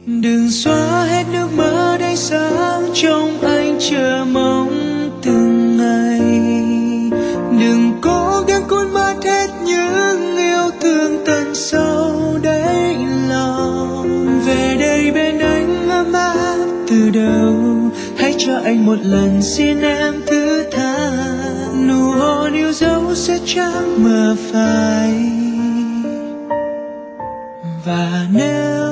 Đừng xóa hết nước mắt ánh sáng trong anh chờ mong từng ngày. Đừng cố gắng cuốn mất hết những yêu thương tận sâu đáy lòng. Về đây bên anh ấm áp từ đầu, hãy cho anh một lần xin em thứ tha. Nụ hôn yêu dấu sẽ chẳng mờ phai, và nếu